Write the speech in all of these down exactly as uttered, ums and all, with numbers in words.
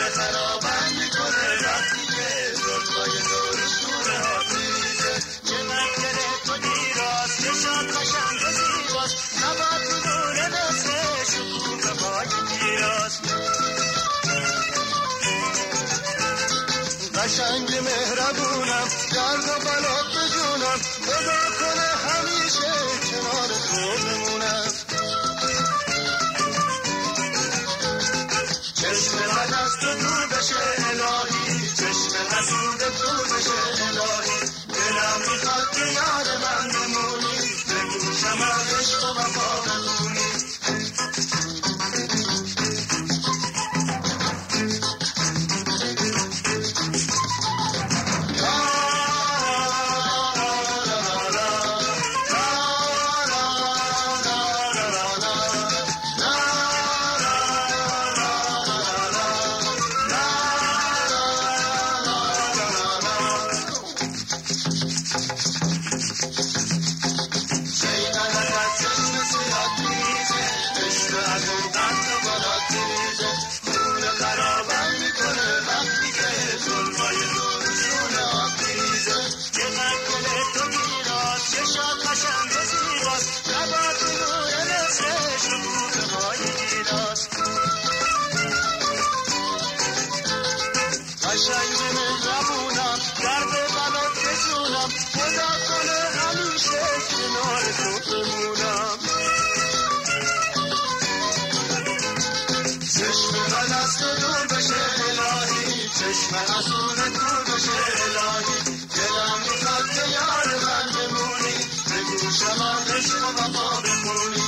خونه خرابم میکنه وقتی که زلفای دورشونه آبریزه. چقدر دل تو دیراست چشات قشنگ و زیباست نباد میمونه مثل شکوفه پای گیراست. قشنگ مهربونم درد و بلات به جونم خدا کنه همیشه کنار تو بمونم. چشم من از تو دور بشه الهی چشم حسود دور بشه الهی دلم میخواد که یاد من بمونی به گوشم از عشق و وفا بمونی. چشم حسود دور بشه الهی دلم میخواد که یار من بمونی به گوشم از عشق و وفا بمونی.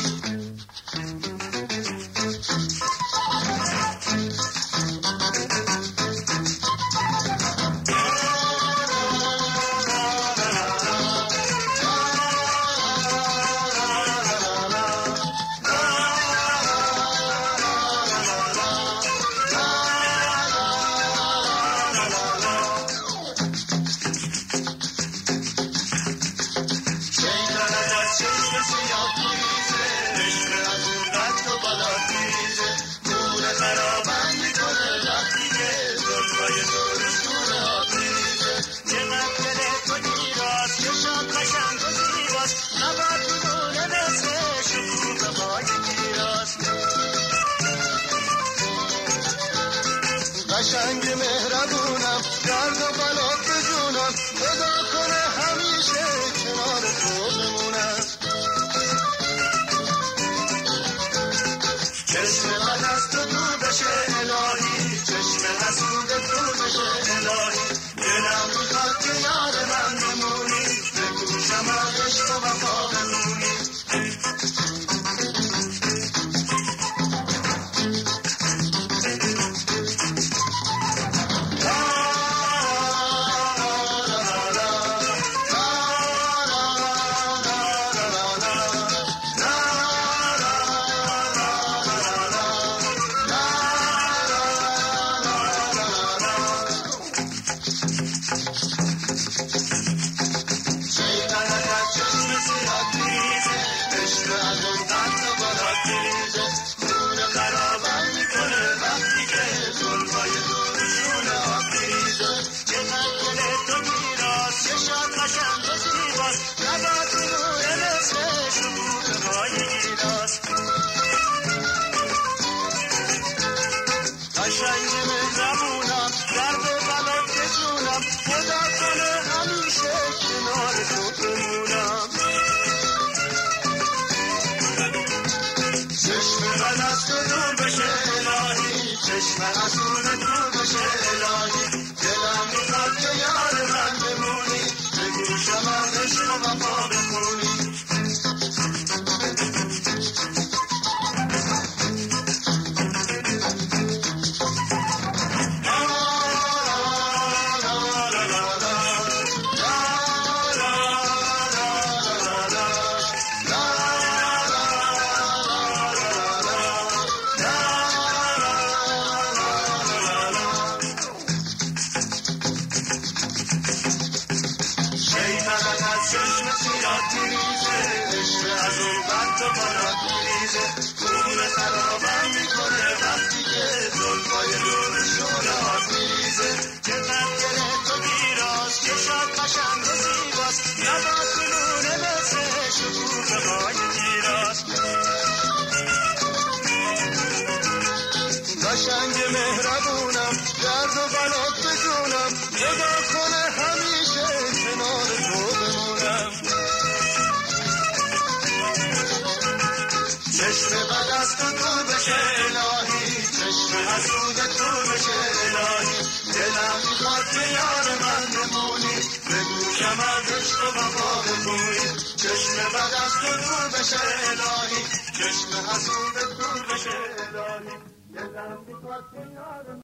قشنگ مهربونم درد و بلات به جونم خدا کنه همیشه کنار تو بمونم. چشم من از تو دور بشه الهی چشم حسود دور بشه الهی دلم میخواد که یاد من بمونی به گوشم از عشق و وفا بمونی. چشم حسود دور بشه الهی دلم میخواد که یار من بمونی به گوشم از عشق و وفا بمونی. چشم سیاه تیریزه عشق از اون بند و برات میریزه میریزه، خون خرابم میکنه وقتی که زلفای نورشون آب میریزه. چقدر دل تو گیراست، چشات قشنگ و زیباست، لبات گلونه مثل شکوفه های تیراست. قشنگ مهربونم، درد و بلات بدونم، خدا کنه همیشه کنار تو بمونم. چشم بد از تو دور بشه الهی، چشم حسود دور بشه الهی. دلم میخواد که یار من بمونی، بگو کمر عشق و وفا بگویی. چشم بد از تو دور بشه الهی، چشم حسود دور بشه الهی. دلم میخواد که یار